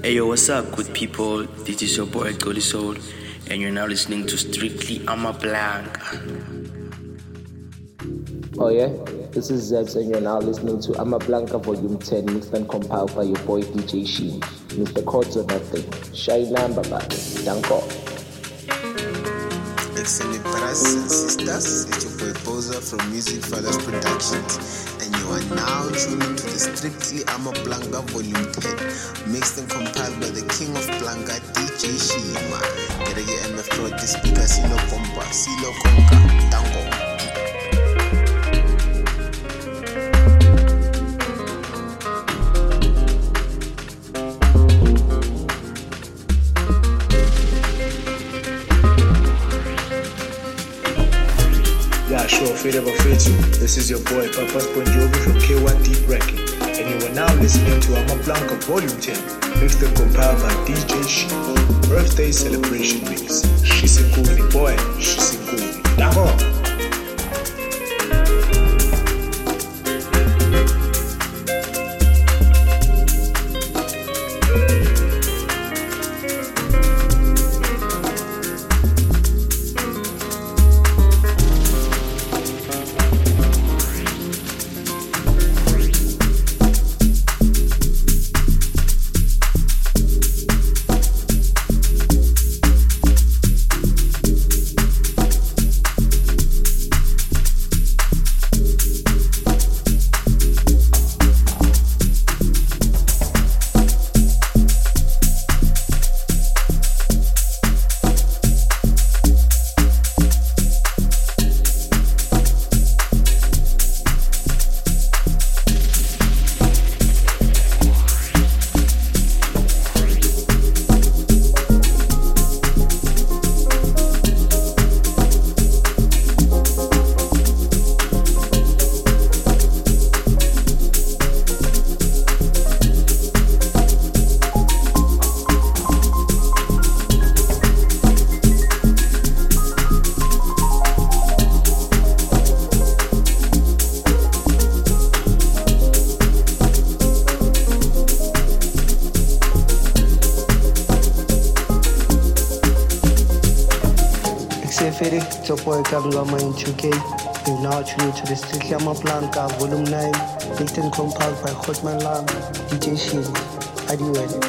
Hey yo, what's up, good people? This is your boy Goli Soul, and you're now listening to Strictly I'm a Blank. Oh yeah, this is Zebs, and you're now listening to I'm a Blanca Volume 10, mixed and compiled by your boy DJ Sheen. Mr. Chords or nothing. Shy number, Danko. Excellent brothers and sisters, it's your boy Boza from Music Fathers Productions, and you are now tuning to the Strictly I'm a Blanca Volume 10, mixed and compiled by the King of Blanca, DJ Shima. Gerege MF Pro, this speaker, Silo Pompa, Silo Konka, Danko. Yeah, sure, Fade Ever Fades You. This is your boy, Papas Bonjovi from K1 Deep Record. And you are now listening to I'm a Blanca Volume 10, mixed and compiled by DJ Shi. Birthday celebration mix. Shisikuni, boy, Shisikuni. Dango! It's your boy Kangama in 2K. You're now tuned to the Strictly I'm a Blanca Volume 9, mixed and compiled by Hotman Lam, DJ Sheen. Adieu.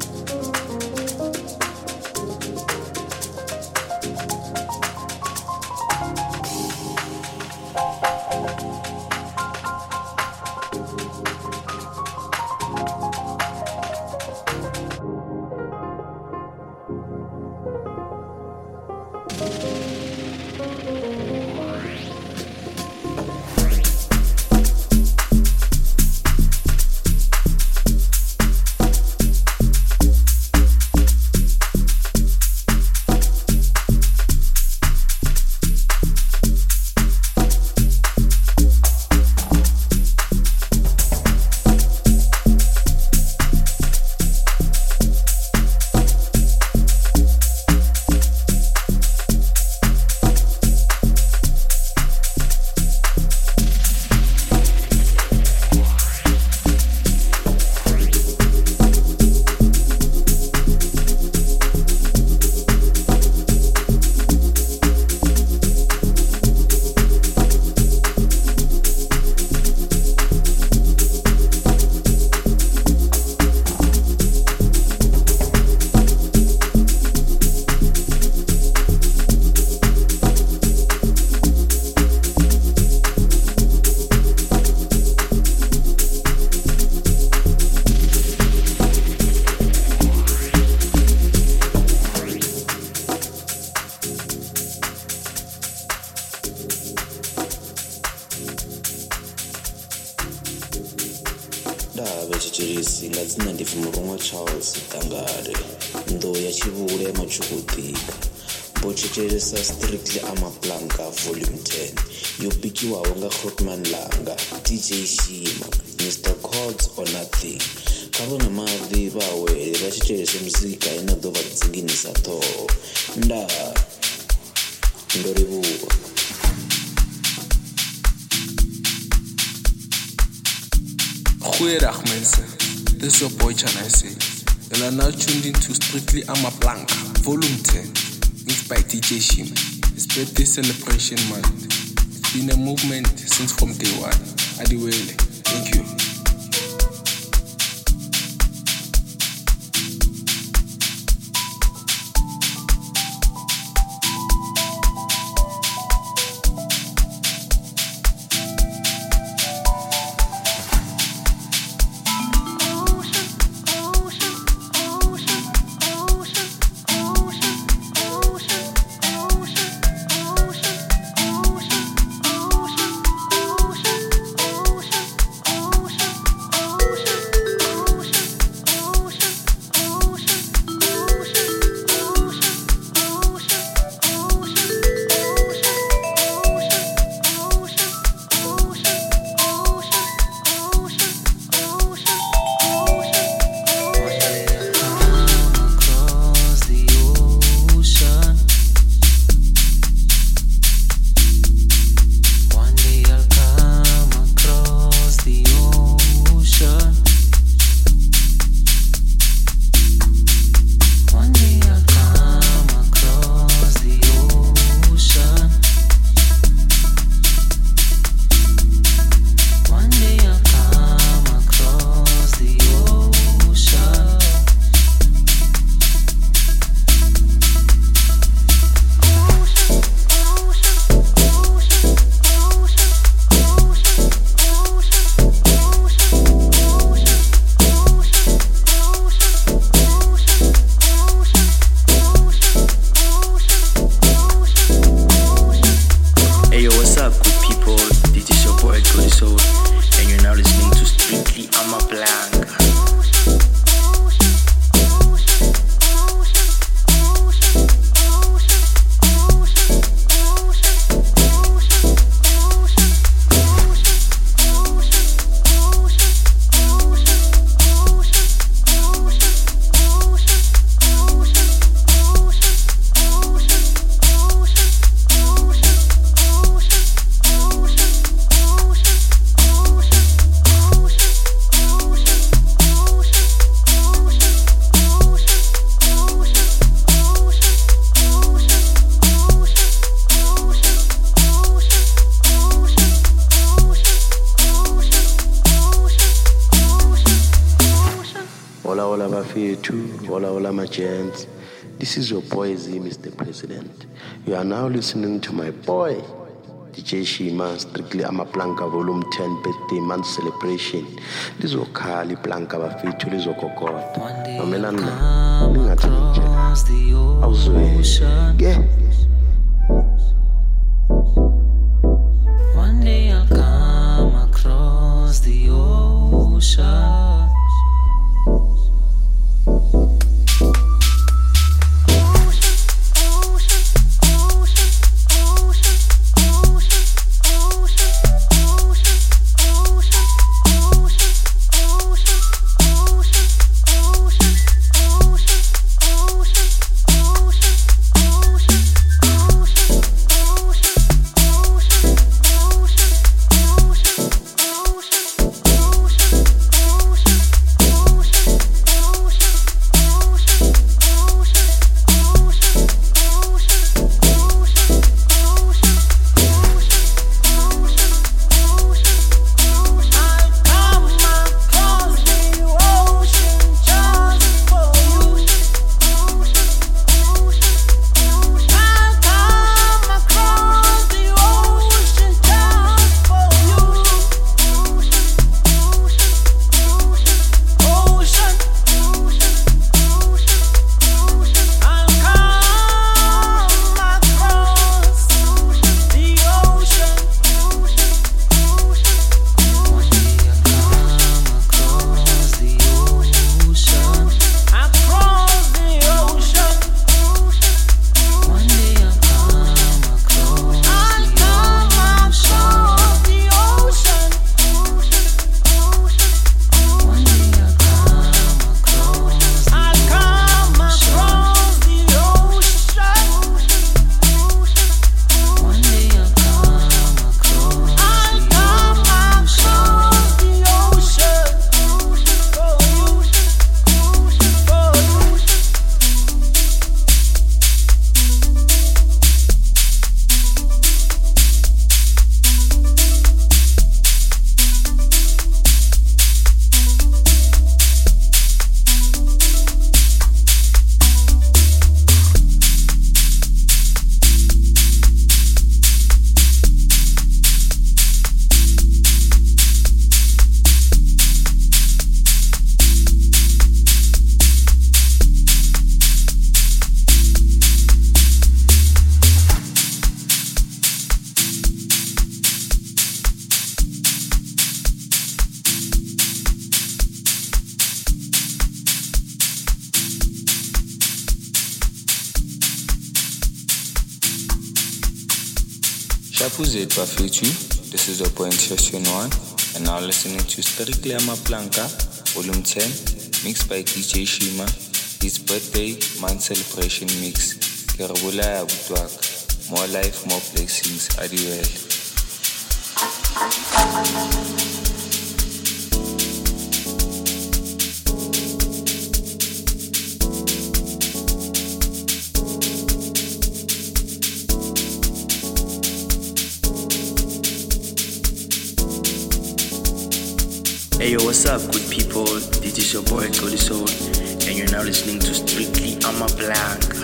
Strictly I'm a Blanca Volume 10. You pick you awanga Hotman Langa, DJ Shima, Mr. Chords or nothing. Kabona mavi bawe, bashitshele muzika inadova tsinginisa tho. Nda ndoribuka. Goeiedag mense. Dis your boy Chanasi. You are now tuned into Strictly Amaplanka, Volume 10, mixed by DJ Shima. It's birthday celebration month. It's been a movement since from day one. Adiwele, thank you. Hola, my gents. This is your boy Z, Mr. President. You are now listening to my boy, DJ Shima, Strictly Amaplanka Volume 10 Birthday Month Celebration. This is Okali Planka Bafetu, this is Okokot. Mamelana, Ningatanija. Awuzwe. Yeah. One day I'll come across the ocean. Shapuze Bafetu, this is your point session 1, and now listening to Strictly Amaplanka, Volume 10, mixed by DJ Shima, his birthday month celebration mix. Kerabula Abutwak, more life, more blessings, adieu. Hey yo, what's up, good people? This is your boy Cody Soul, and you're now listening to Strictly Amaplanka.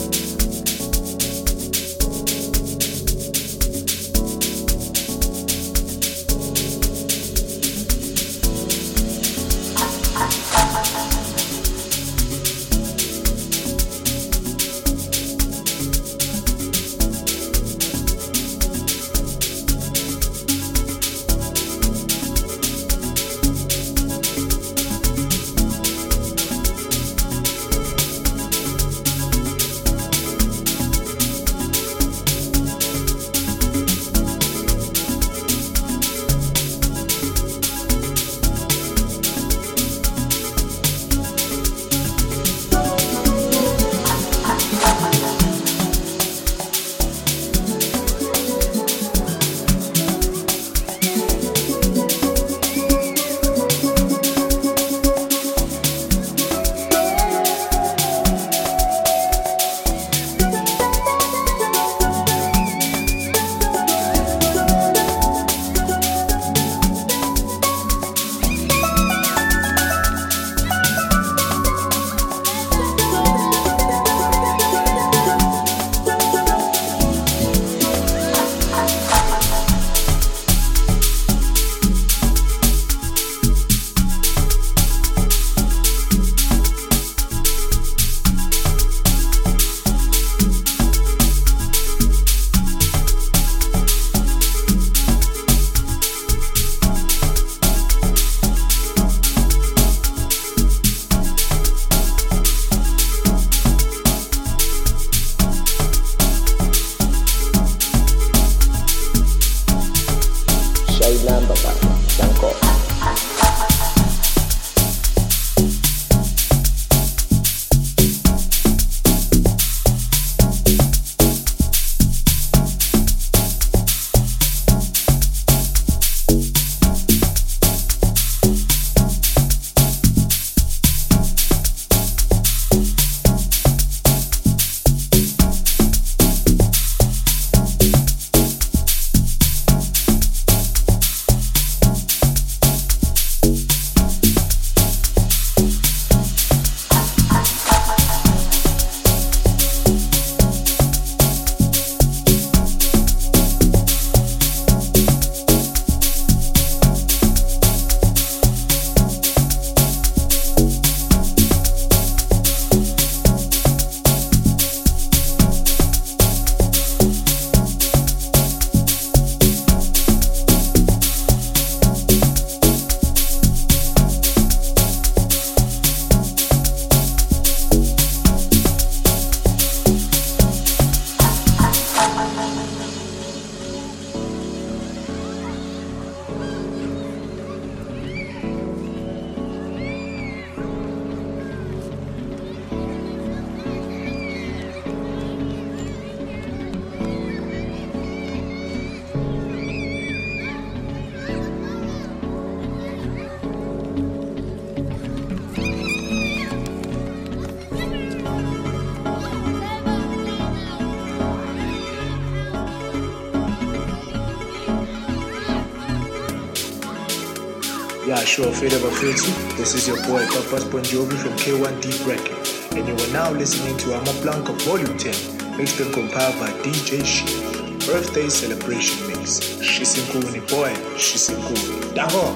Yeah, sure, Fade Ever Fitzy. This is your boy Papas Bon Jovi from K1 Deep Records, and you are now listening to Amaplanka Volume 10, mixed and compiled by DJ She. Birthday celebration mix. Shisinkuni boy, Shisinkuni. Daho!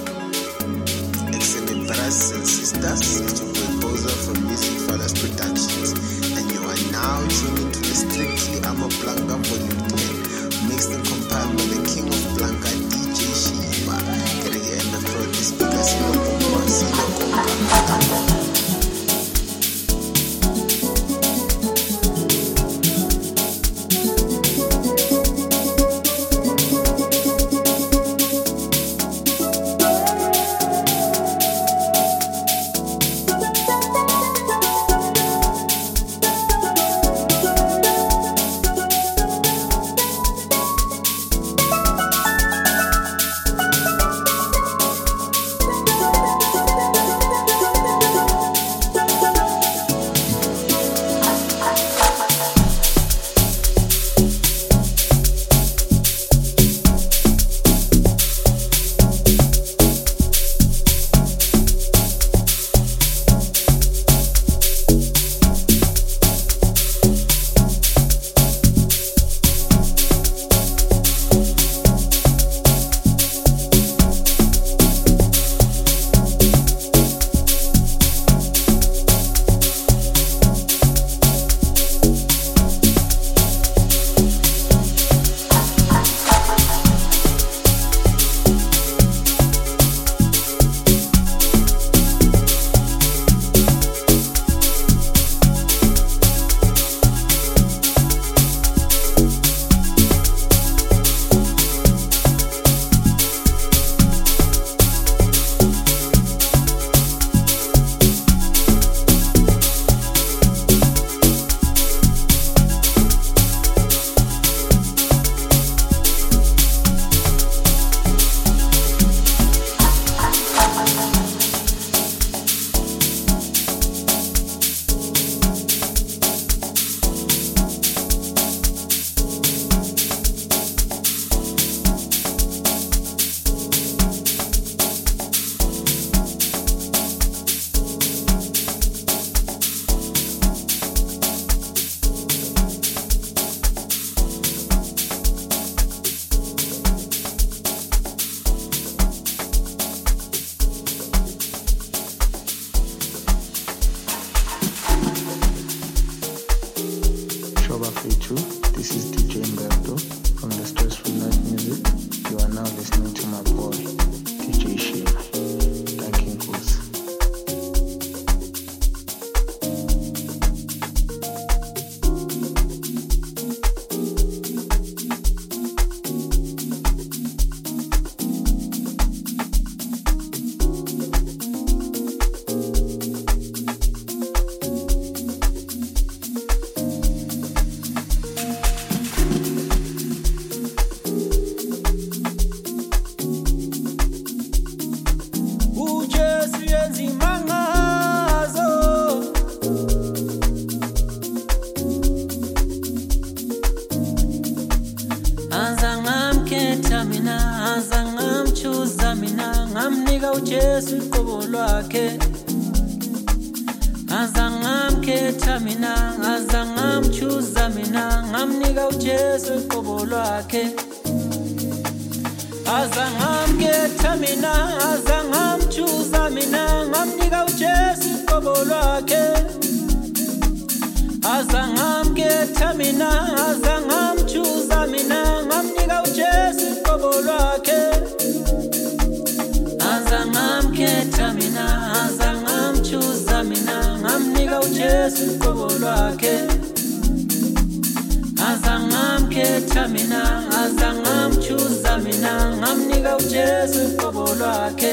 Excellent brothers and sisters, it's your boy Boza from Music Fathers Productions, and you are now tuning to the Strictly Amaplanka Volume 10, mixed and compiled by the King of Blanca, DJ Shima. Getting here in the front is because you know bafethu. This is DJ Mberto from the Stressful Life Music. You are now listening to my boy, DJ Shima. Thank you, Nkosi. uJesu iqobo lwakhe azangamkhetha mina azangamchuza mina ngamnika uJesu iqobo lwakhe azangamkhetha mina azangamchuza mina ngamnika uJesu iqobo lwakhe azangamkhetha mina azangamchuza mina ngamnika uJesu iqobo lwakhe azangamkhetha mina azangamchuza mina ngamnika uJesu iqobo lwakhe azangamkhetha mina azangamchuza mina ngamnika uJesu iqobo lwakhe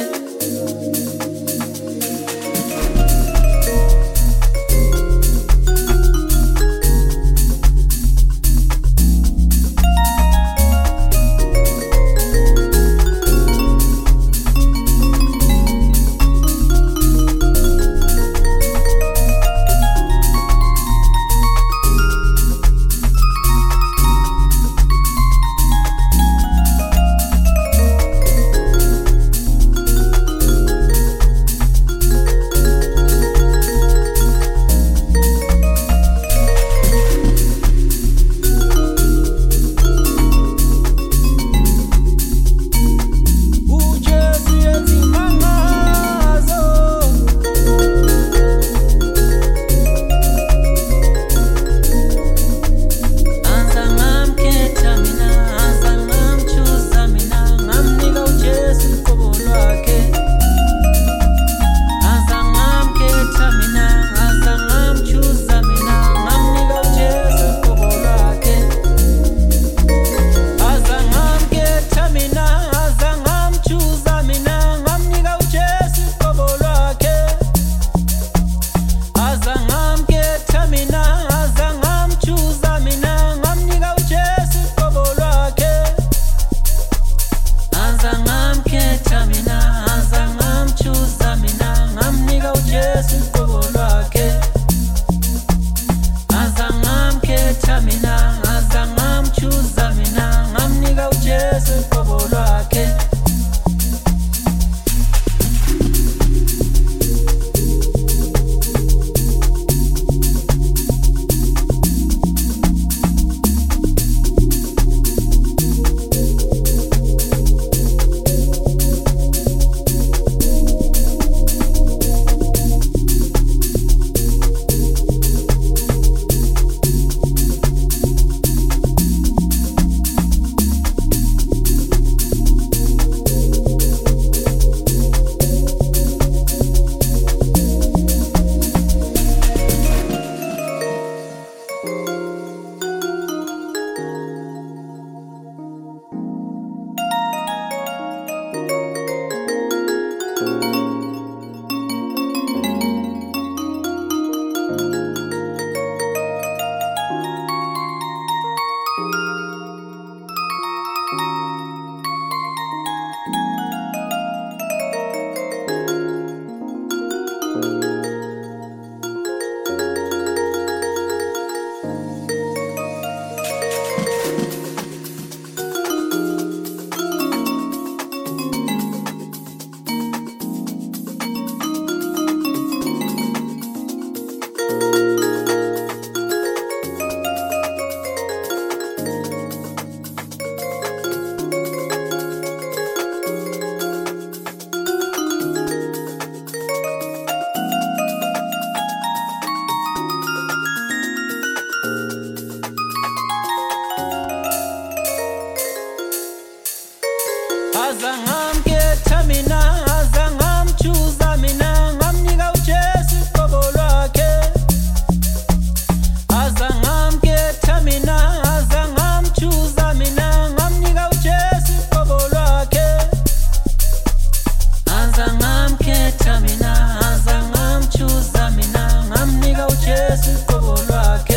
ujesu qobo lwakhe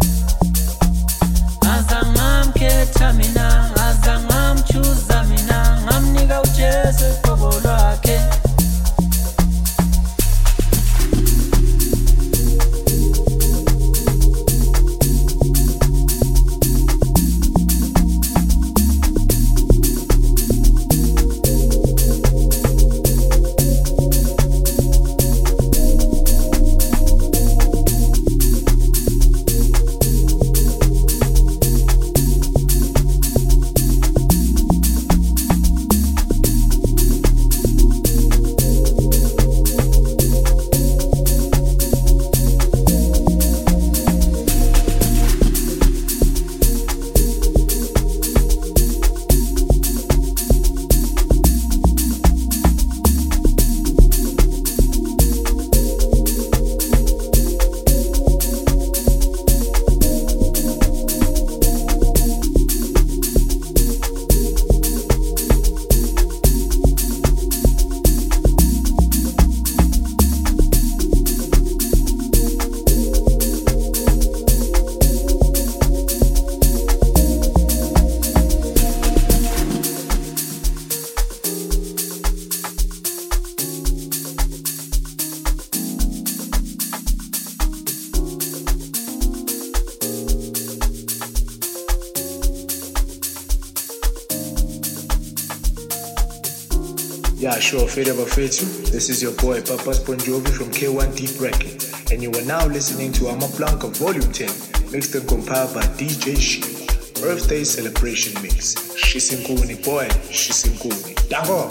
azangamkhetha mina azangamchuza mina ngamnika ujesu qobo lwakhe Yeah, sure, Fade Over Fetu. This is your boy, Papas Bon Jovi from K1 Deep Record. And you are now listening to Amaplanka Volume 10, mixed and compiled by DJ She. Birthday Celebration Mix. Shisinkuni, boy, Shisinkuni. Dango!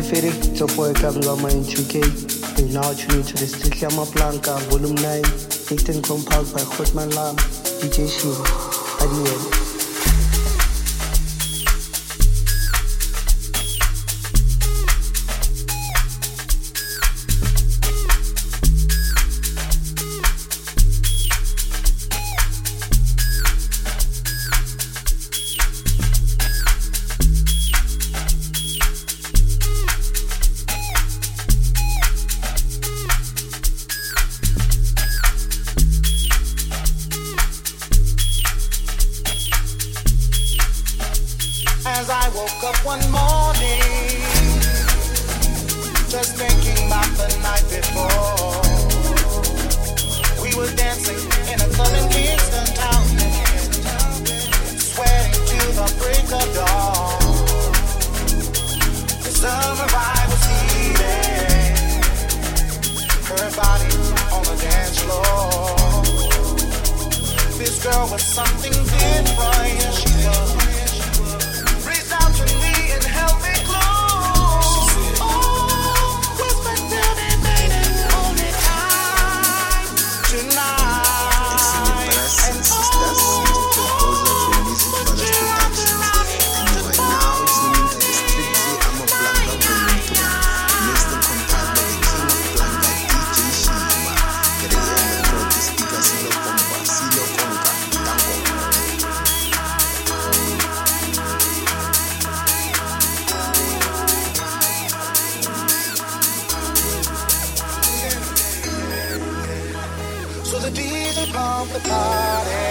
Fitty, it's your boy Kamzama in 2K. You're now tuning to the Strictly Amaplanka, Volume 9, mixed and compiled by Hotman Lam, DJ Shima, IDN. As I woke up one morning, just thinking about the night before. We were dancing in a club in Kingston town, sweating to the break of dawn. The summer vibe was heated, her body on the dance floor. This girl was something different, yeah, she was. To me and held me close. Oh, whisper till me, baby, hold me tight tonight. And sisters, it's your composer from Music Fathers Productions, and you are now tuning to the Strictly Amaplanka Volume 10, mixed and compiled by the King of Planka, DJ Shima. Creando protestica silo compa, silo conca, tango. So the DJ bumped the party.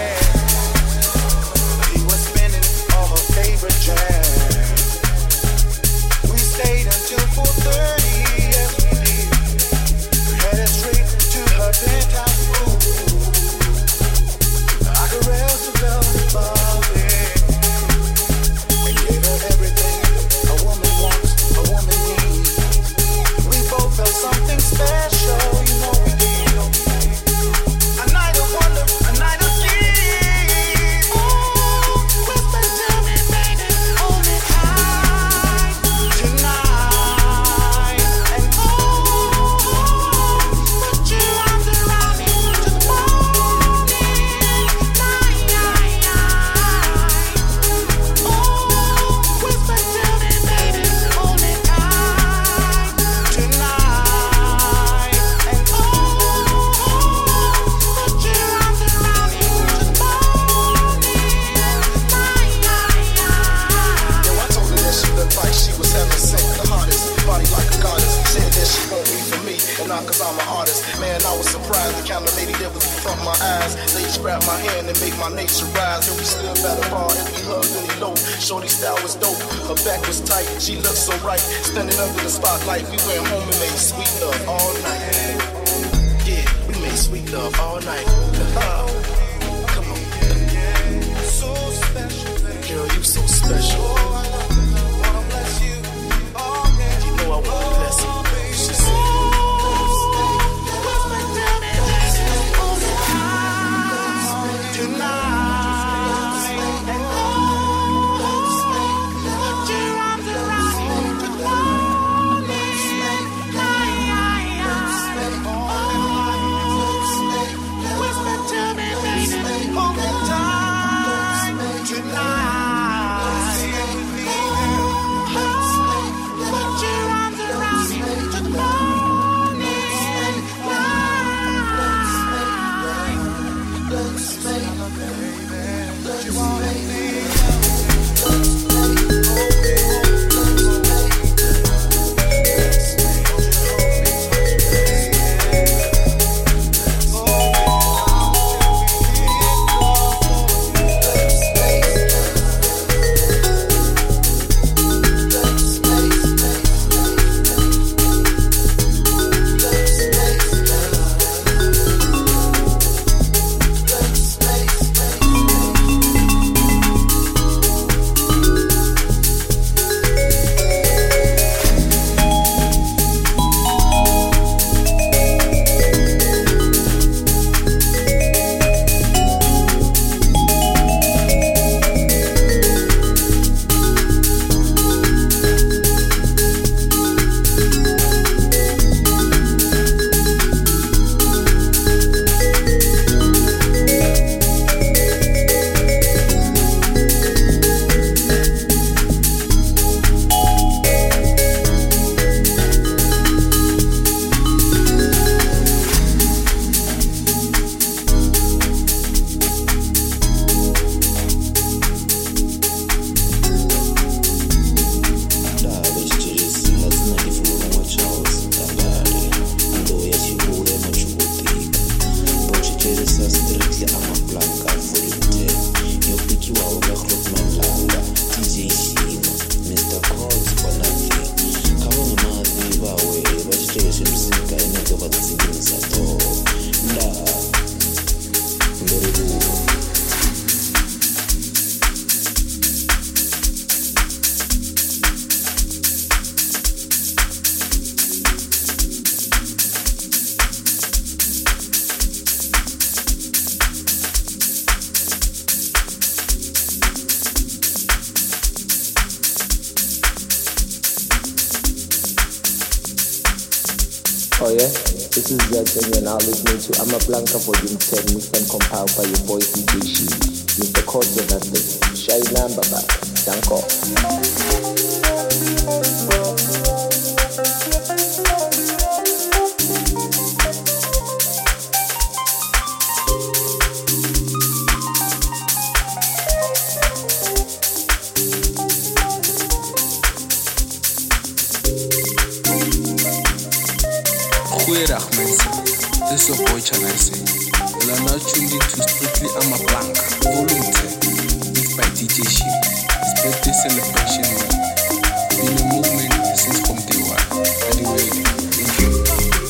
He was spinning all her favorite jams. We stayed until 4:30, yes we did. Headed straight to her penthouse room. I caressed her velvet body and gave her everything a woman wants, a woman needs. We both felt something special, you know we did. A night of wonder, a night of peace. Oh, whisper to me, baby, hold me tight tonight. And oh, put your arms around me to the morning light. Oh, whisper to me, baby, hold me tight tonight. And oh, put your arms around me to the morning light. Yo, I told her that she looked like she was heaven sent, the hottest, body like a goddess. Said that she won't be for me, and not cause I'm an artist. Man, I was surprised, the kind of lady that was in front of my eyes. Ladies grab my hand and make my nature rise. And we stood by the bar as we hugged and eloped. Shorty style was dope, her back was tight, she looked so right. Standing under the spotlight, we went home and made sweet love all night. Yeah, we made sweet love all night. Come on. So special, baby. Girl, you so special. Wanna bless you. Oh, yeah. You know I wanna bless you. She said, Whisper to me, baby, hold me tight tonight. And oh, put your arms around me to the morning light. Oh, whisper to me, baby, hold me tight tonight. Oh yeah? This is Zebs and you're now listening to I'm a Blanca Volume 10 mixed and compiled by your boy DJ Sheen. Mr. Chords on that thing. Shy number back. Danko. Goeiedag mensen, dit is your boy Chanaise. You are now tuned into Strictly I'm a Blanca, Volume 10, mixed by DJ Sheen. His birthday celebration week. Been a movement since from day one. Anyway, thank you.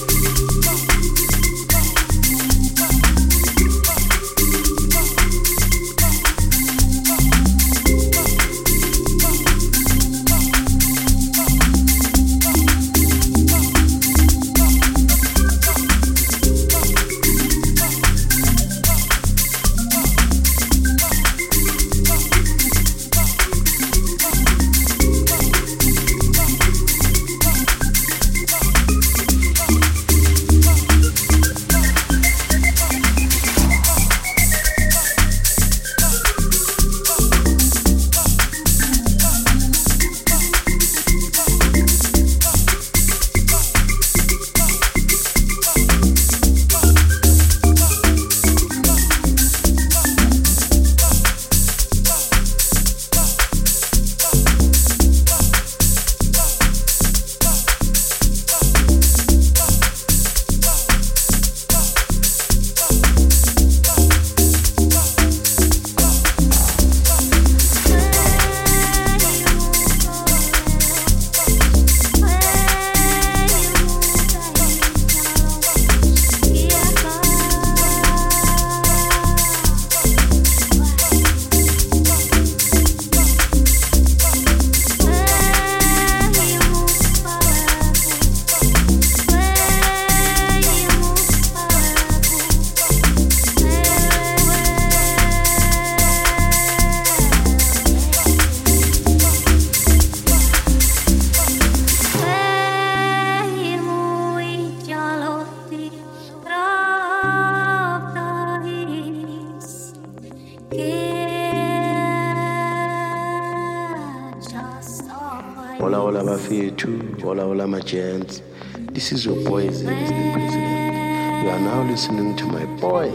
Hola bafethu, hola my gents. This is your boy Zeb, Mr. President. You are now listening to my boy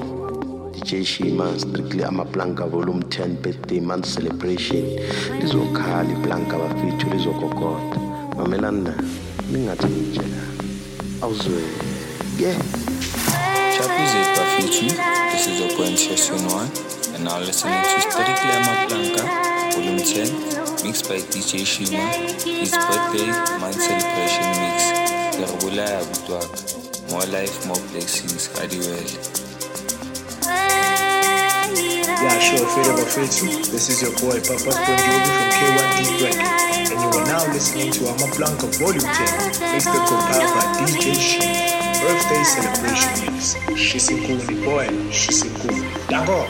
DJ Shima, Strictly I'm a Blanca Volume 10 birthday month celebration. Lizokhali Blanca bafethu lizokokota. Mamelanda, ningathijela. Awuzwe. Yeah. Chapu Zeb bafethu. This is your boy Session 1 and now listening to Strictly I'm a Blanca Volume 10. Mixed by DJ Shima, his birthday month celebration mix. Garabulaya Butwak, more life, more blessings, Adiwell. Yeah, sure, Fade Bafetsu. This is your boy Papas Ponjobi from K1 Deep Record. And you are now listening to I'm a Blanca Volume 10, mixed and compiled by DJ Shima. Birthday celebration mix. Shisikuni boy, Shisikuni. Dango!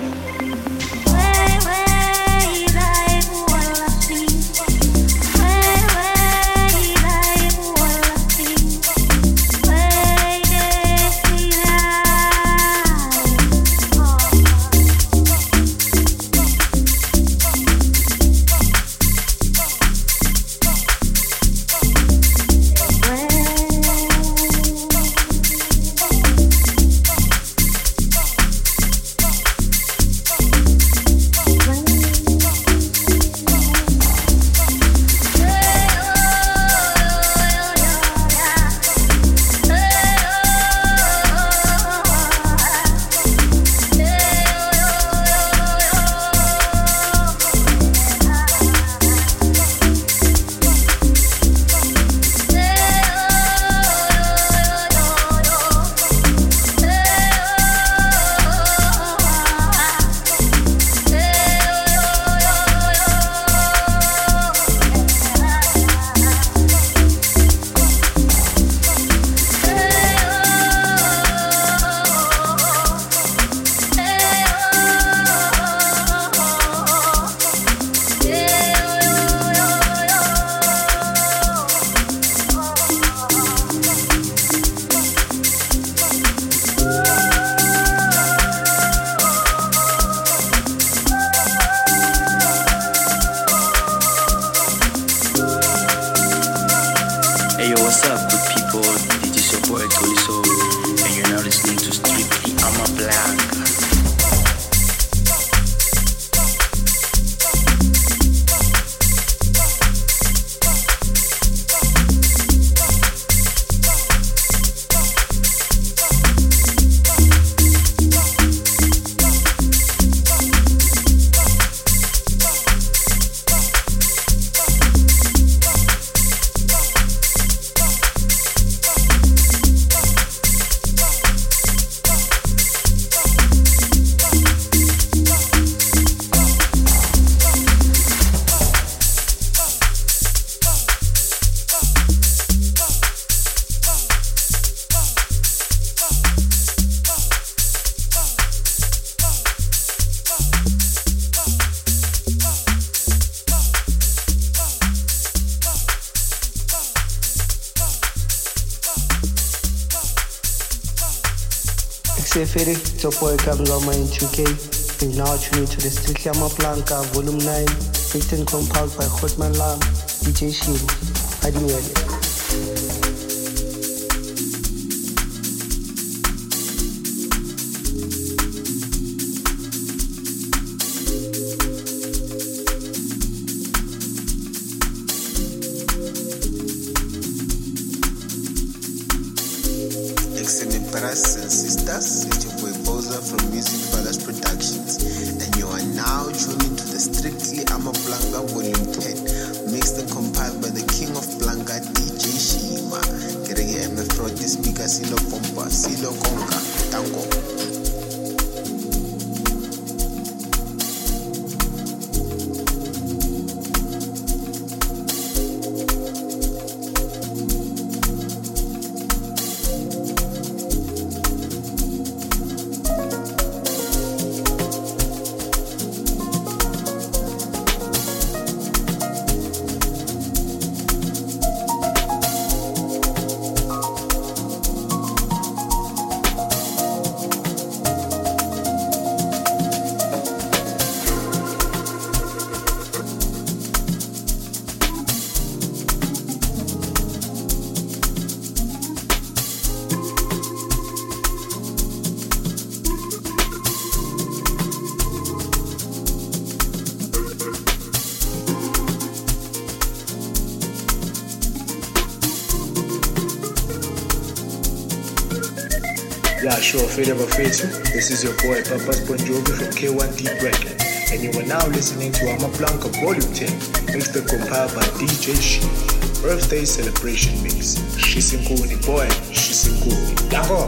Seferi, it's your boy Kamzama in 2K. You now tune into the Strictly Amaplanka Volume 9, mixed and compiled by Hotman Lam, DJ Shin, Adiwele. Brothers and sisters, it's your boy Boza from Music Fathers Productions, and you are now tuning to the Strictly Amaplanka Volume 10, mixed and compiled by the King of Planka, DJ Shima. Kerege MF the speaker, Silo Pompa, Silo Konka, Tango. Yeah, sure, fate ever fates you. This is your boy Papas Bonjovi from K1 Deep Record, and you are now listening to Amaplanka Volume 10, mixed and compiled by DJ Shi. Birthday celebration mix. Shisinkuni, boy, Shisinkuni. Dango!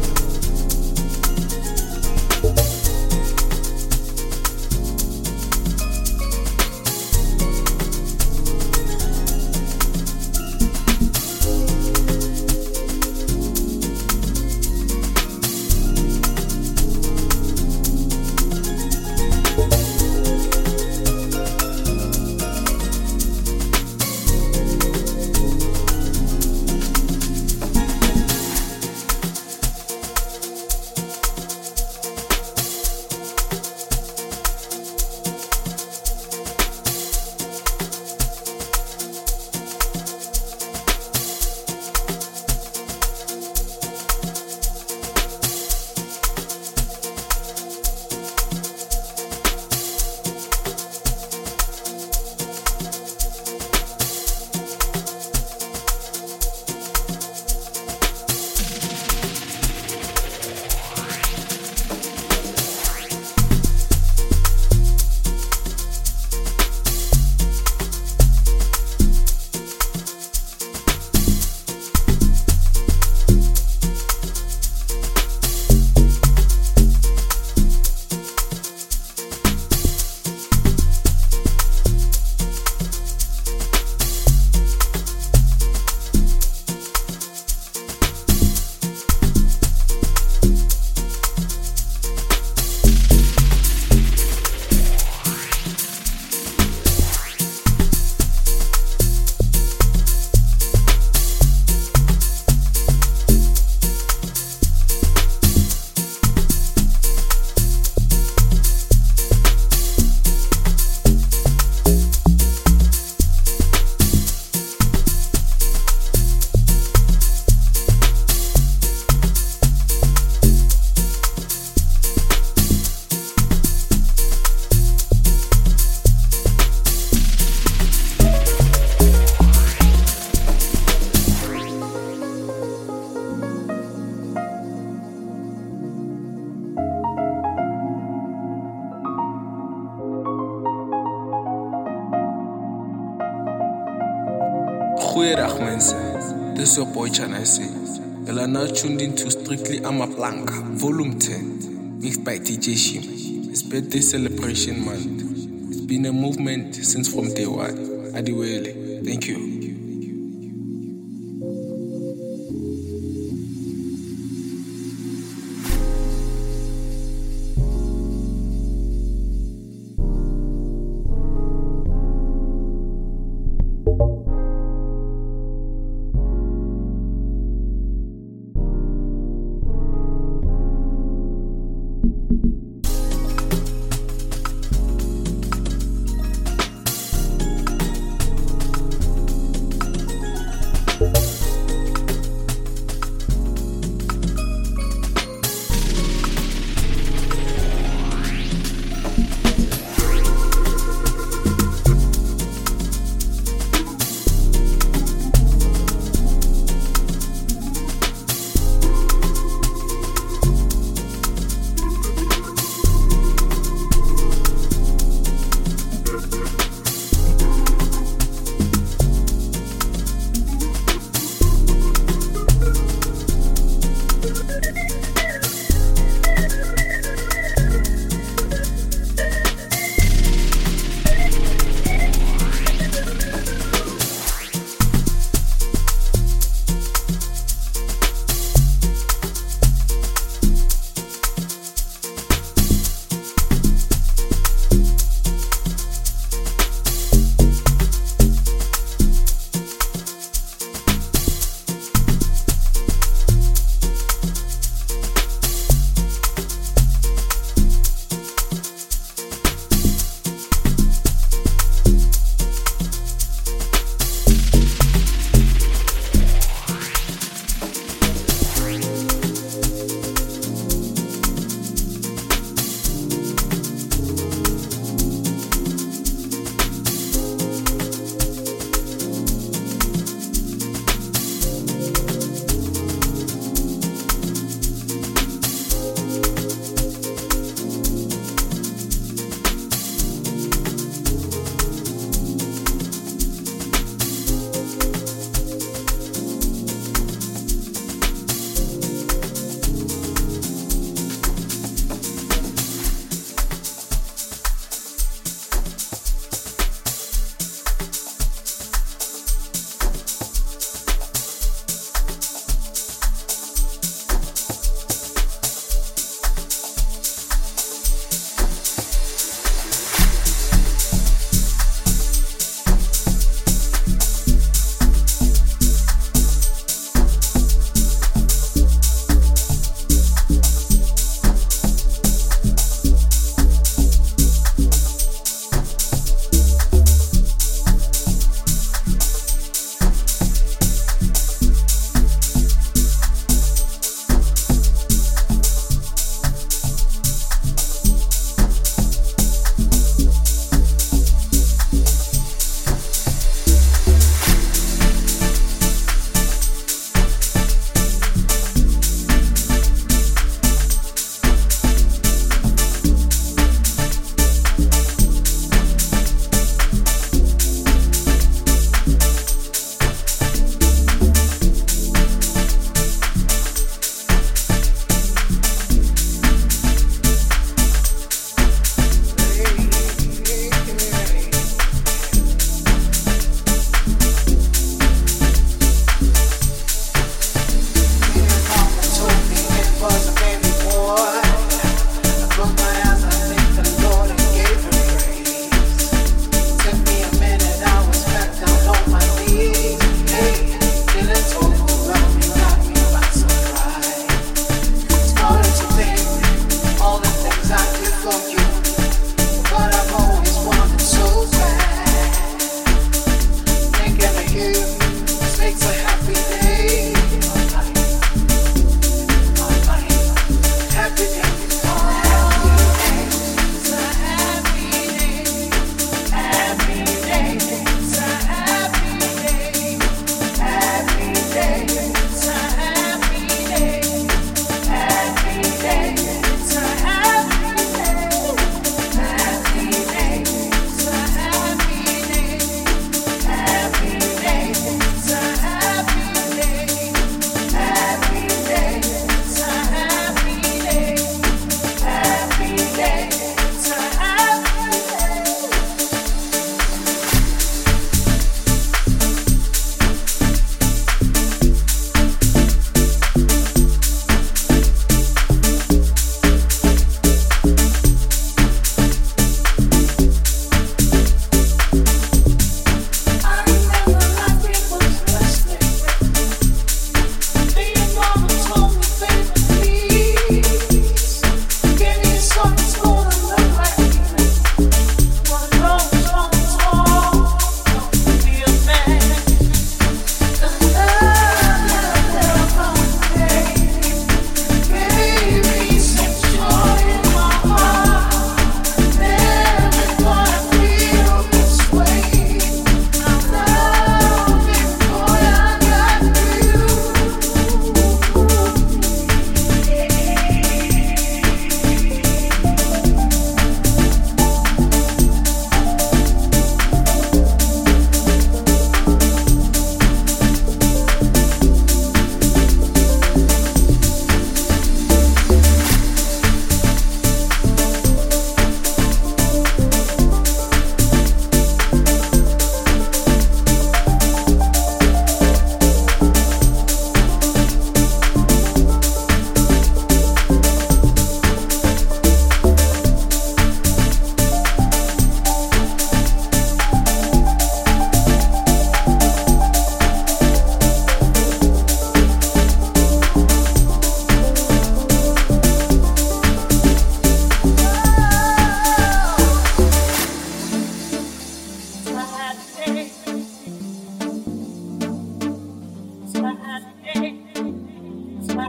Goeiedag mensen, this is your boy Chanasi. You are now tuned into Strictly Amaplanka, Volume 10, mixed by DJ Shim. It's birthday celebration month. It's been a movement since from day one. Adiwele, thank you.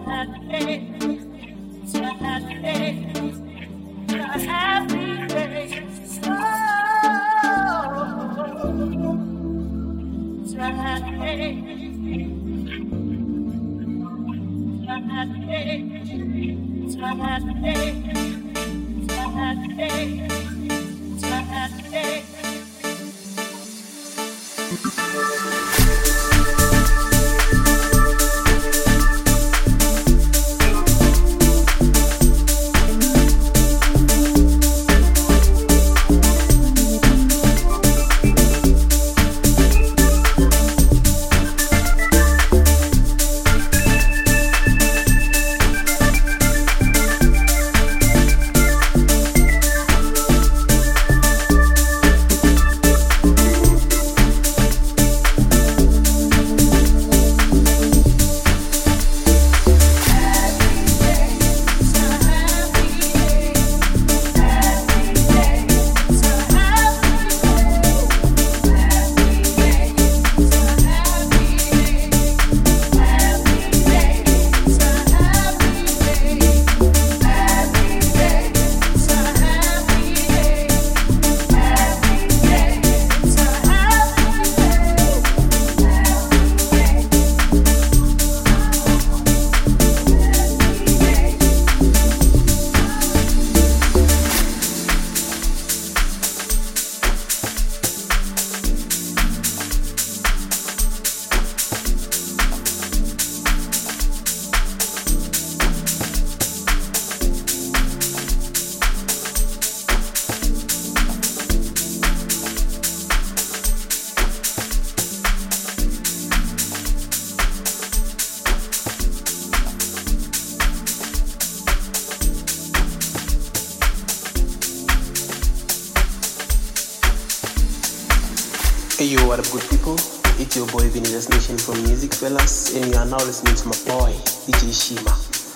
Hey yo, what up good people? It's your boy Vinny Nation from Music Fellas, and you are now listening to my boy DJ Shima.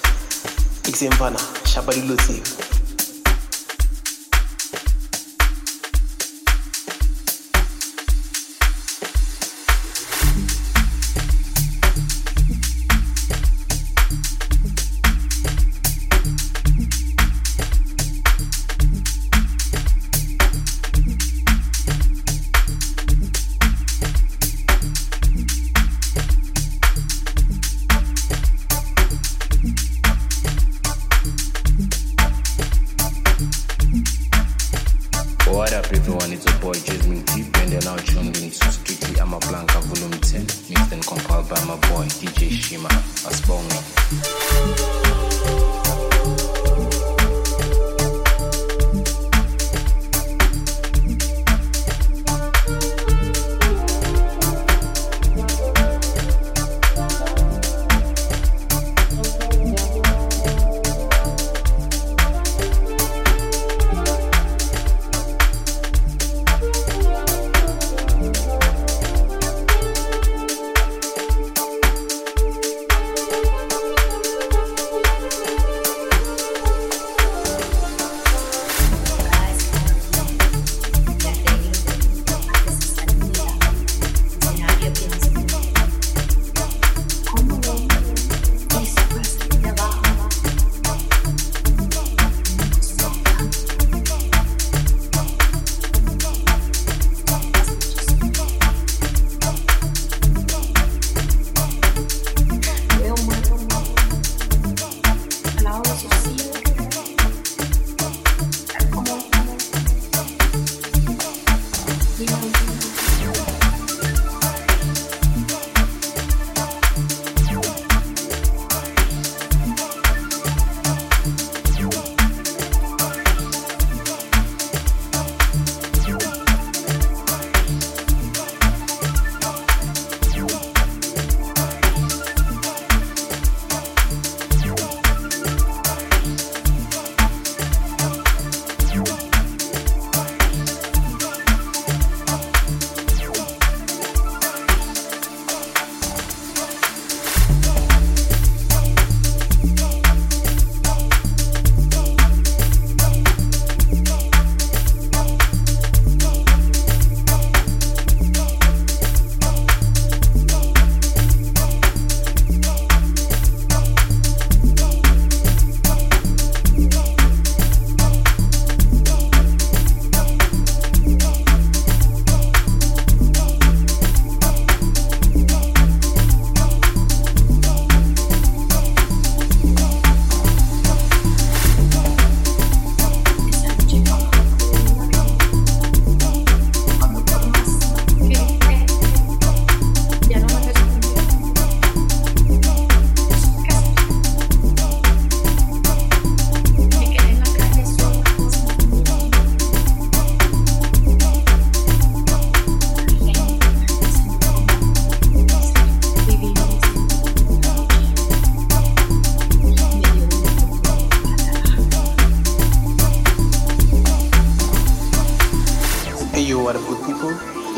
Xemvana, Shabari Lucy.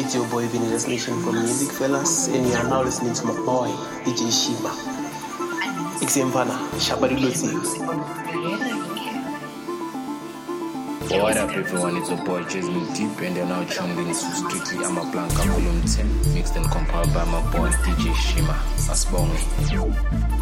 It's your boy Vinny Destination from Music Fellas, and you are now listening to my boy DJ Shima. Exemvana, Shabari Lotsi. What up everyone, it's your boy Jasmine Deep and you're now tuned in to Strictly Amaplanka Volume 10, mixed and compiled by my boy DJ Shima. Asbongi.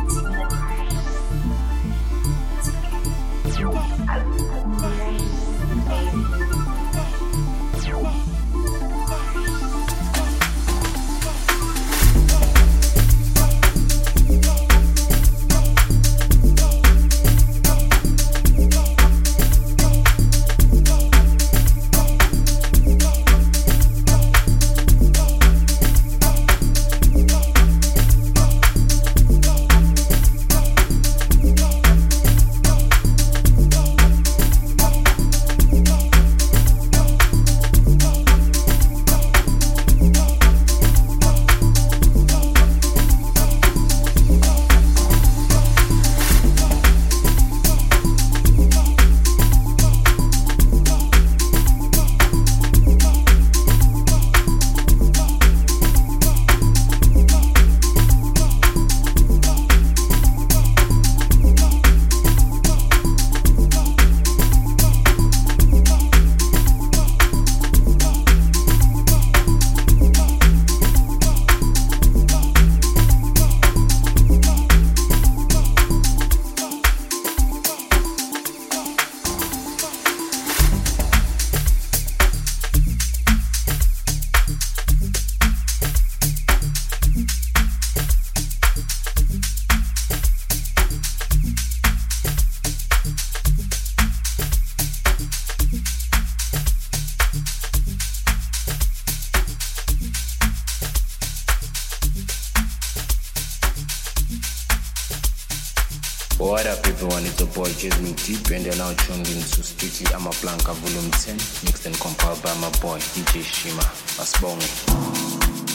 What up everyone, it's your boy Jasmine Deep and you're now tuned in to Strictly Amaplanka Volume 10, mixed and compiled by my boy DJ Shima. Asbongi.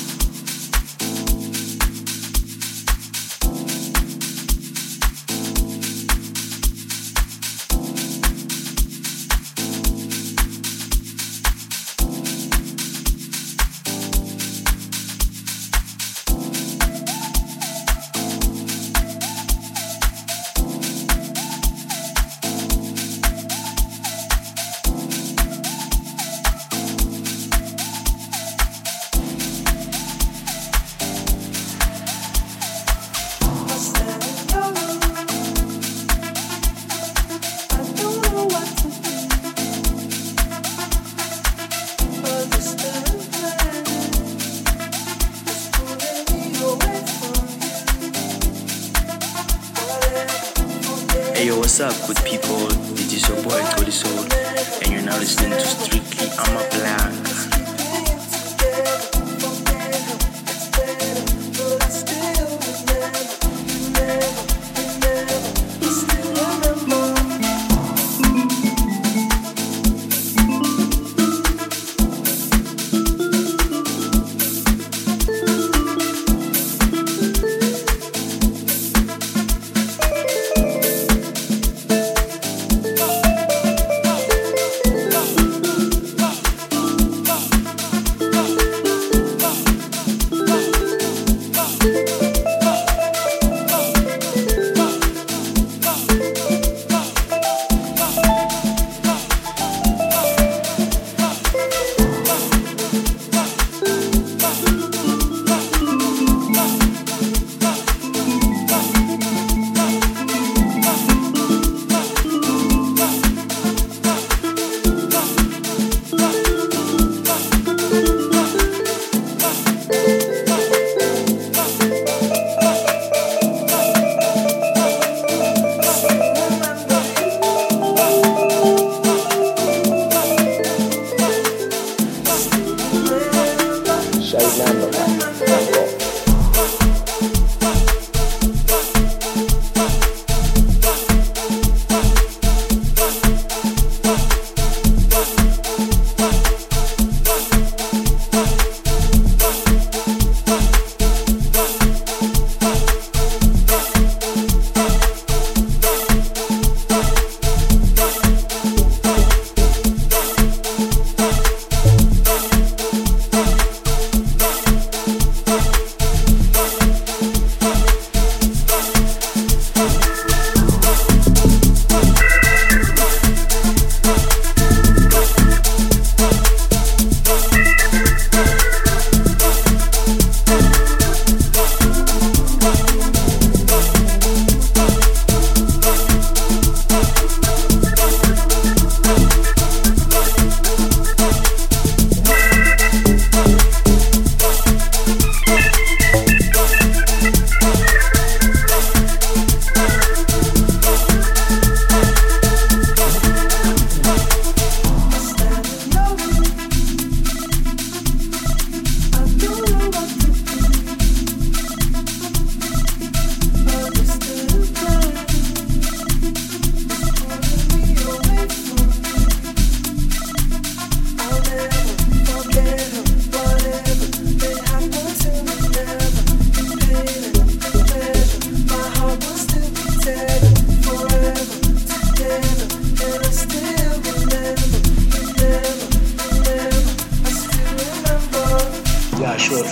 Hey yo, what's up good people? It is your boy Cody Soul and you're now listening to Strictly Amaplanka.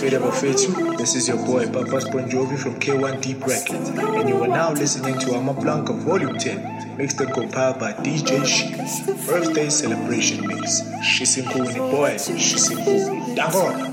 Fede Bafetu. This is your boy Papas Bon Jovi from K1 Deep Records, and you are now listening to Amaplanka Volume 10, mixed and compiled by DJ She. Birthday celebration mix. Shisinkuni boy, Shisinkuni. Dango.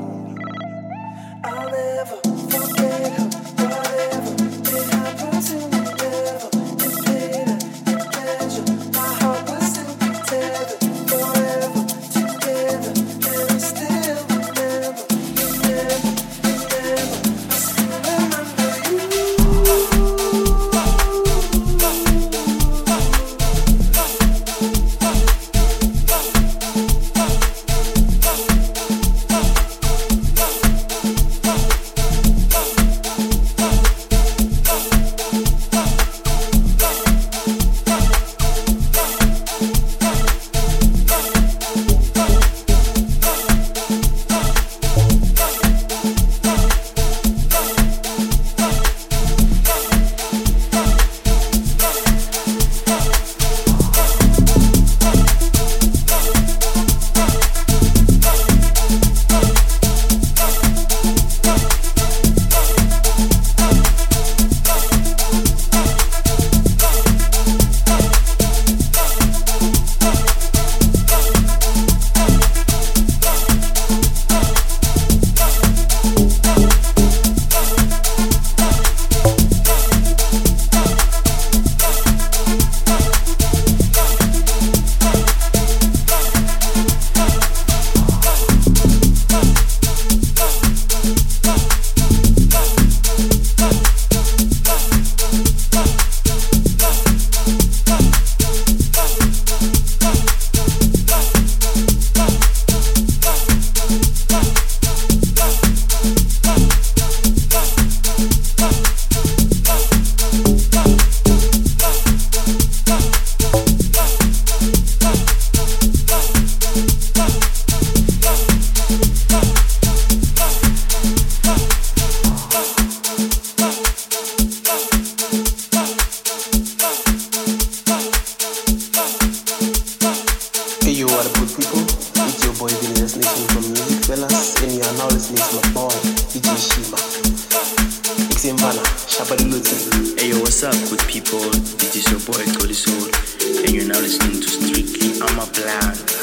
Hey yo, what's up, good people? This is your boy Toli Soul, and you're now listening to Strictly Amaplanka.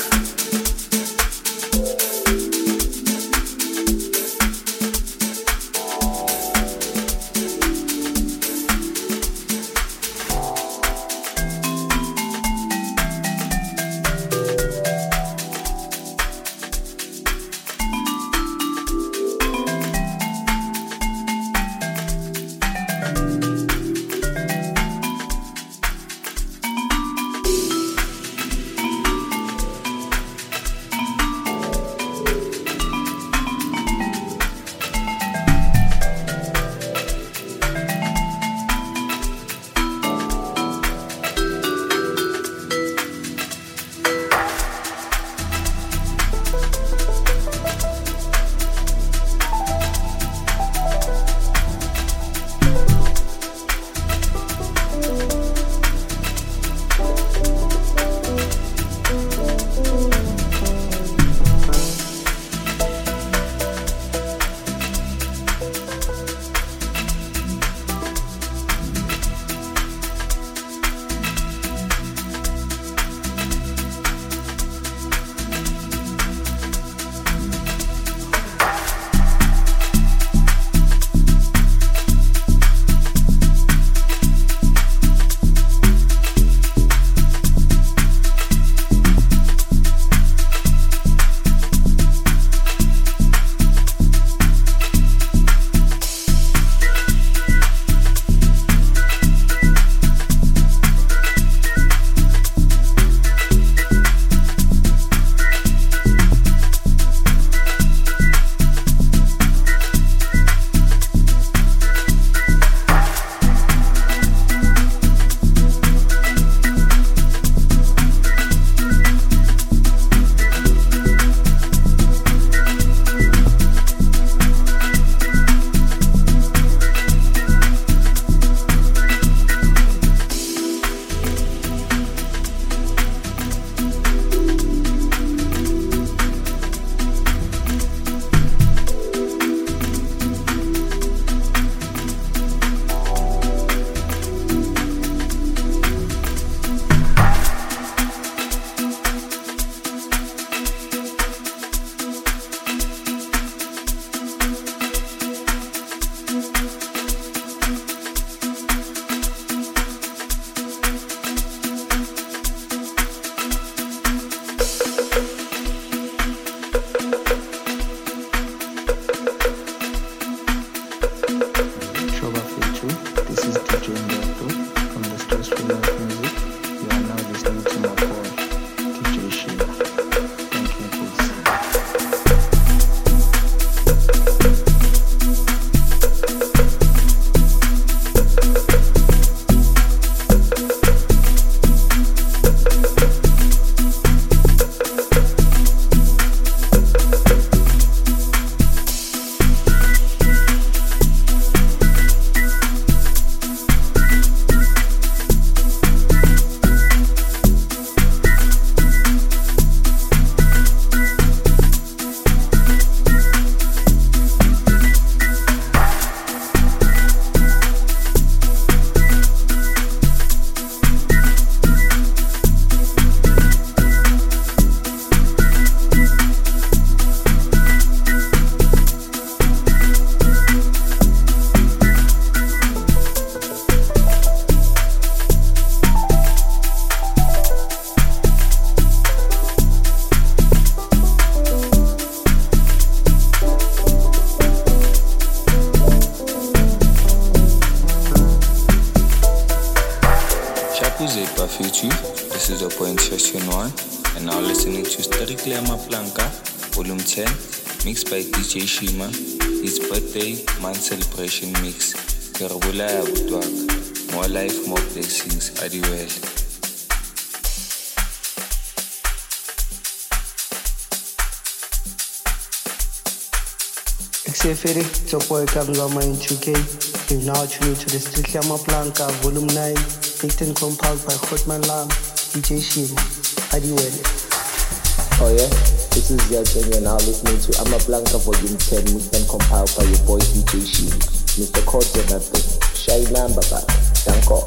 Queen of Music. You are now listening to my boy, DJ Shima. Thank you, peace. This is your point session 1, and now listening to Strictly Amaplanka, Volume 10, mixed by DJ Shima, his birthday month celebration mix. Kerabulaya Butwak, more life, more blessings, Adiwell. XFR, it's your boy Kamzama in 2K. You're now tuning to the Strictly Amaplanka, Volume 9, mixed and compiled by Hotman Lam, DJ Shima. Adiwell. Oh yeah? This is Zed and you're now listening to Amaplanka Volume 10, mixed and compiled by your boy DJ Shima. Mr. Codes or nothing. Shy number back. Danko.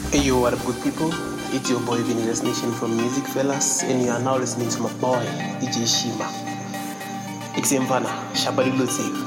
Hey yo, what up good people? It's your boy Vinny Nation from Music Fellas, and you are now listening to my boy DJ Shima. Exemvana, Shabali Lotsiv.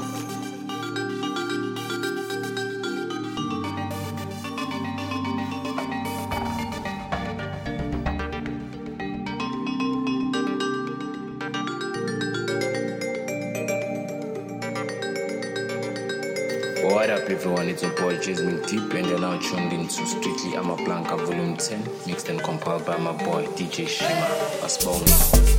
What up everyone, it's your boy Jasmine Deep and you're now tuned into Strictly Amaplanka Volume 10, mixed and compiled by my boy DJ Shima, Asbongi.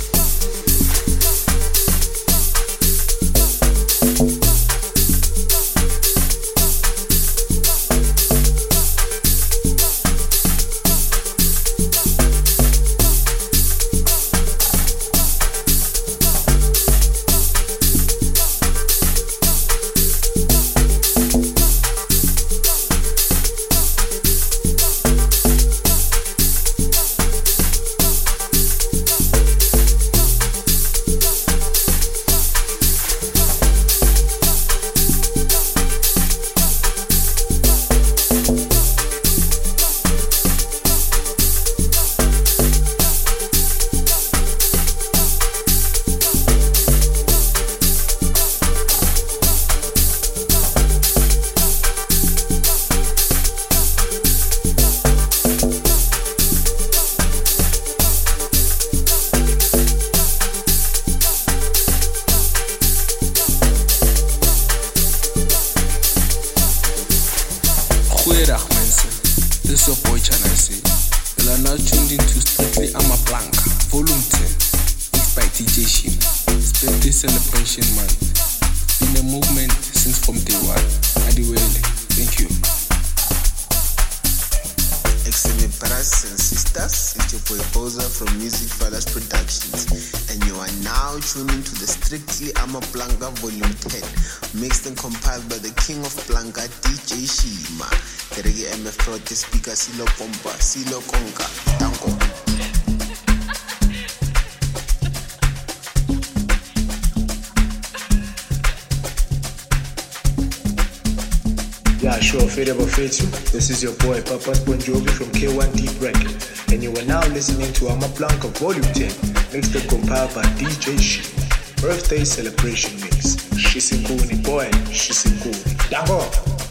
This is your boy Chanasi. You are now tuned into Strictly Amaplanka, Volume 10, mixed by DJ Shim. It's birthday celebration month. Been a movement since from day one. Adiwele, thank you. Excellent brothers and sisters, it's your boy Boza from Music Fellas Productions, and you are now tuned into the Strictly Amaplanka Volume 10, mixed and compiled by the King of Planka, DJ Shima. Kerege MF Prote speaker Silo Pompa, Silo Konka, Tanko. Yeah, sure, Fade Over Fetu. This is your boy Papas Bon Jovi from K1 Deep Record, and you are now listening to Amaplanka Volume 10, mixed and compiled by DJ Shi. Birthday celebration mix. Shisinkuni boy, Shisinkuni. Dango!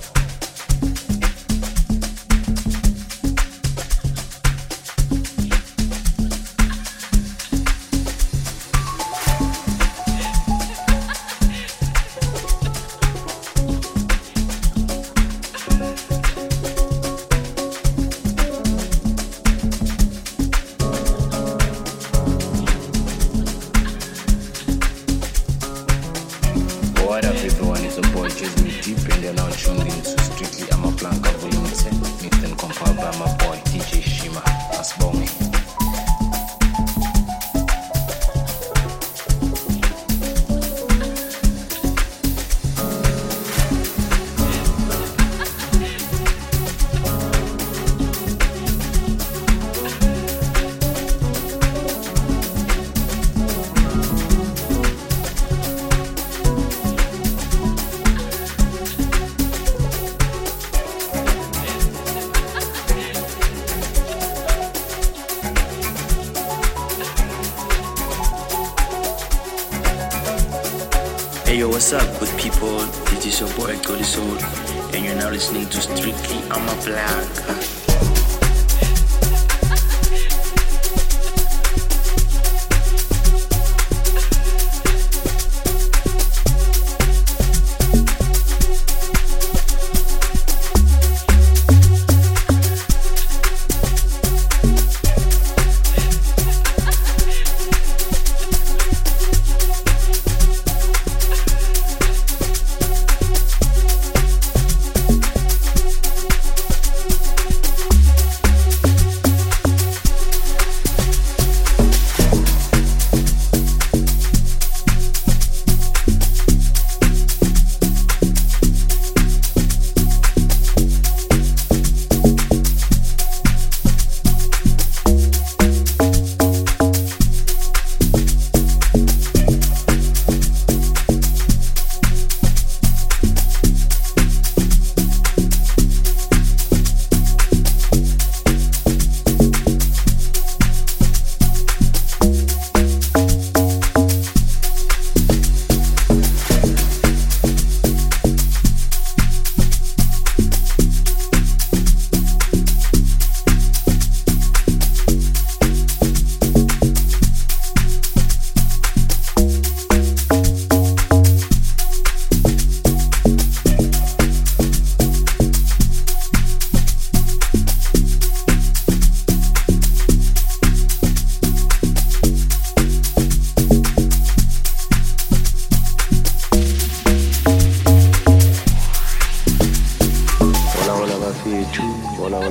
What up everyone, it's your boy Jasmine Deep and you're now tuned into Strictly Amaplanka Volume 10, mixed and compiled by my boy DJ Shima, Asbongi. Hey yo, what's up good people? This is your boy Cody Soul, and you're now listening to Strictly Amaplanka.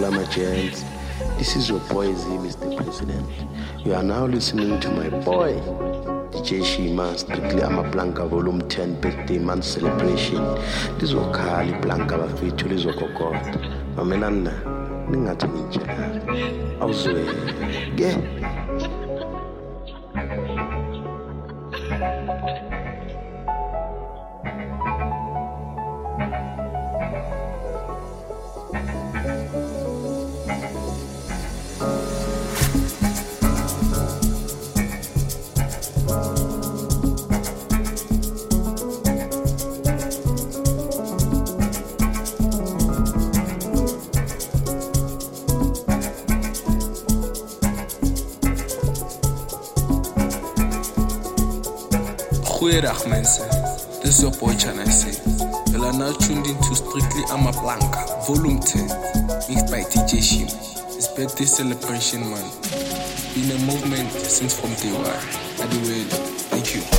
my gents. This is your boy Z, Mr. President. You are now listening to my boy, DJ Shima, Strictly Amaplanka Volume 10 Birthday Month Celebration. This is Okali Blanka Bafetu, this is Okokot. Mamenana, Ningato Ninja. Auswe, yeah. Goeiedag mensen, this is your boy Chanase. You are now tuned into Strictly Amaplanka, Volume 10, mixed by DJ Shima. It's birthday celebration month. Been a movement since from day one. Anyway, thank you.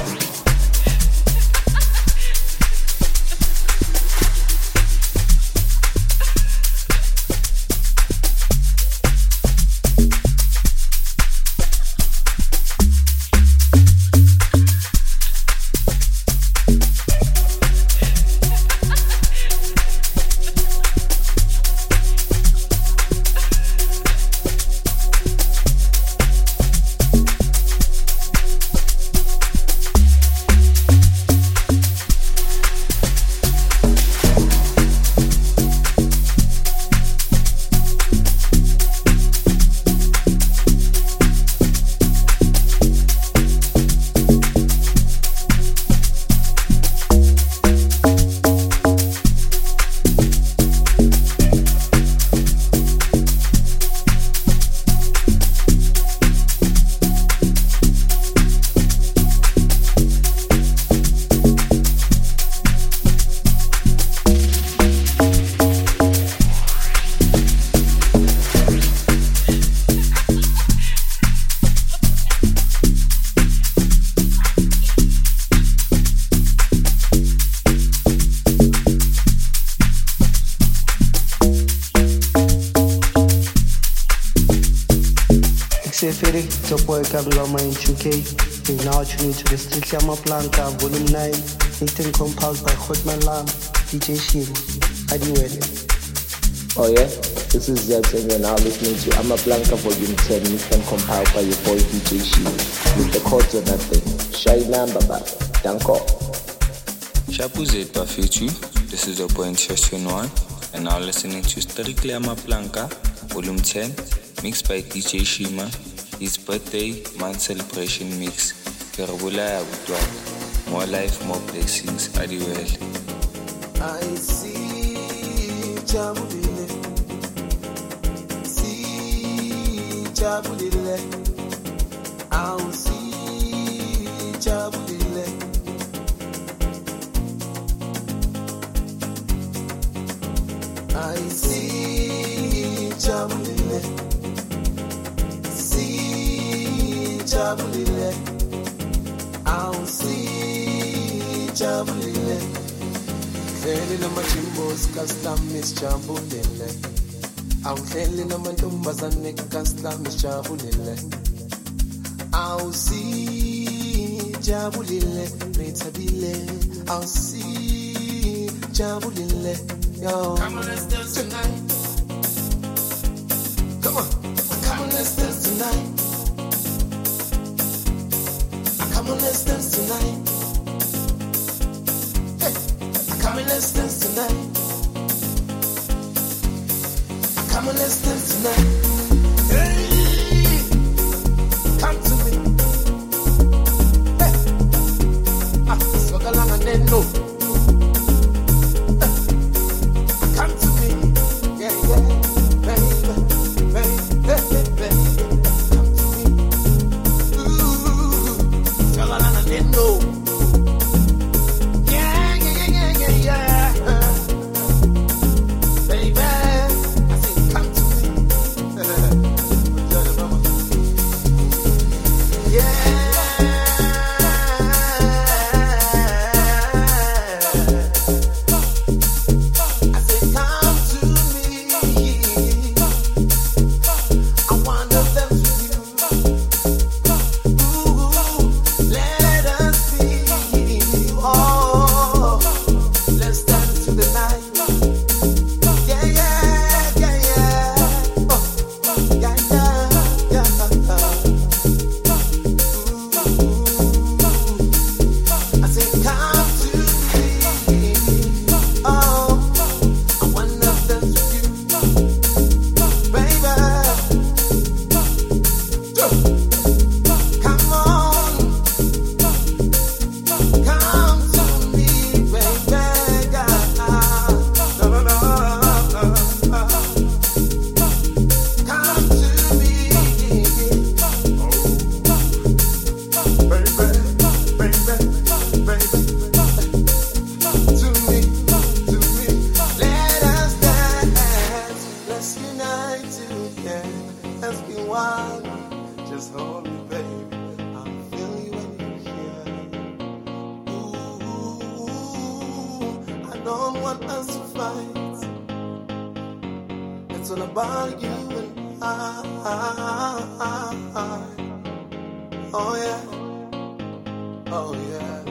It's your boy Kamlama in 2K. You're now tuning to the Strictly Amaplanka Volume 9, written compiled by Hotman Lam, DJ Shima. Are you ready? Oh yeah? This is Zed and you're now listening to Amaplanka Volume 10, mixed and compiled by your boy DJ Shima. With the chords on that thing. Shaina Baba. Danko. Shapu Z Bafetu, this is your boy Session 1, and now listening to Strictly Amaplanka Volume 10, mixed by DJ Shima. His birthday month celebration mix. More life, more blessings. Adiwell. I see Jabulile. See Jabulile. I'll see Jabulile. I see Jabulile. Jabulile, I'll see Jabulile. Clearly, no machimbos, custom is Jabulile. I'll clearly no matumbas and make custom is Jabulile. I'll see Jabulile, Retabile. I'll see Jabulile. Yo, come on, let's dance tonight. Come on, let's dance tonight. Come on, let's dance tonight. Hey, come on, let's dance tonight. Come on, let's dance tonight. Hey, come to me. Hey, Sogalanga Neno. Come to me. Yeah, baby, baby, baby. No. Yeah. Baby, I say come to me. us to fight. It's all about you and I. Oh yeah, oh yeah,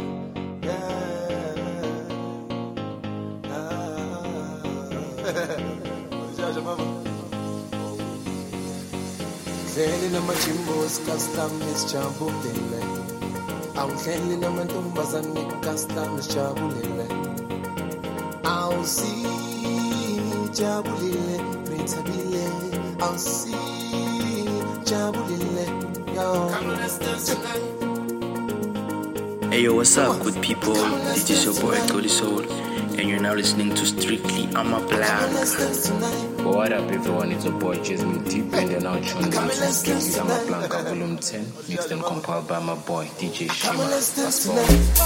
Hleli namajimbo's custom isijabulile. Awuhleli namantombazane custom isijabulile. Awusijabulile bethabile. Awusijabulile yo. Come let's dance tonight. Hey yo, what's up, good people? This is your boy Jolly Soul, and you're now listening to Strictly Ama Blanca. What up, everyone? It's your boy Jasmine Deep, and you're now tuned into Strictly Ama Blanca Volume 10, mixed and compiled by my boy DJ Shima. That's all.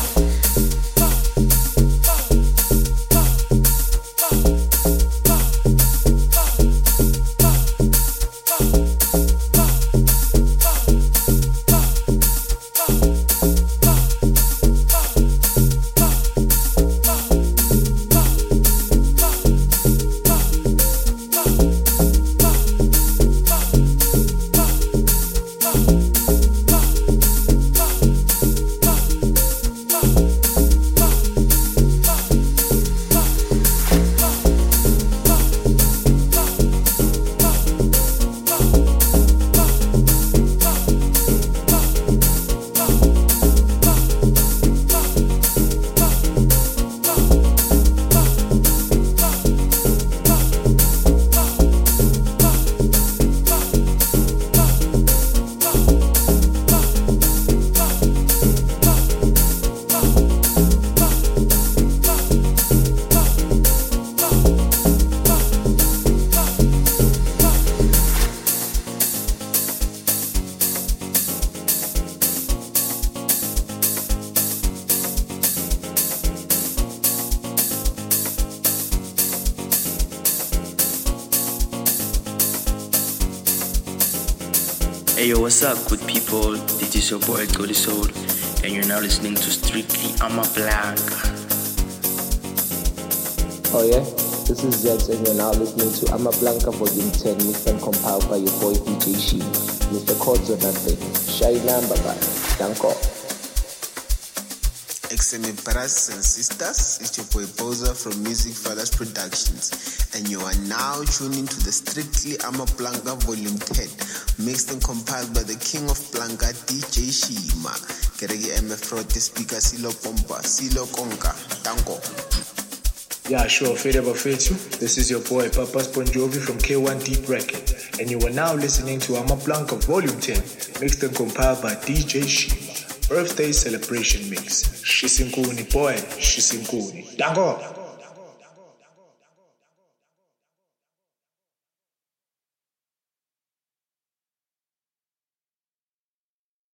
Hey yo, what's up, good people? This is your boy Jolly Soul, and you're now listening to Strictly Ama Blanca. Oh yeah, this is Zed, and you're now listening to Ama Blanca Volume 10, mixed and compiled by your boy DJ Shima. Mr. Chords or nothing. Shy number, bye. Danko. XMA brothers and sisters, it's your boy Boza from Music Fathers Productions, and you are now tuning to the Strictly Ama Blanca Volume 10, mixed and compiled by the King of Blanca, DJ Shima. Keregi MF the speaker, Silo Pompa, Silo Konka, Danko. Yeah, sure, Fade Ever Fade You. This is your boy Papas Bon Jovi from K1 Deep Record, and you are now listening to Ama Blanca Volume 10, mixed and compiled by DJ Shima. Birthday celebration mix. Shisinkuni, boy, Shisinkuni. Dango!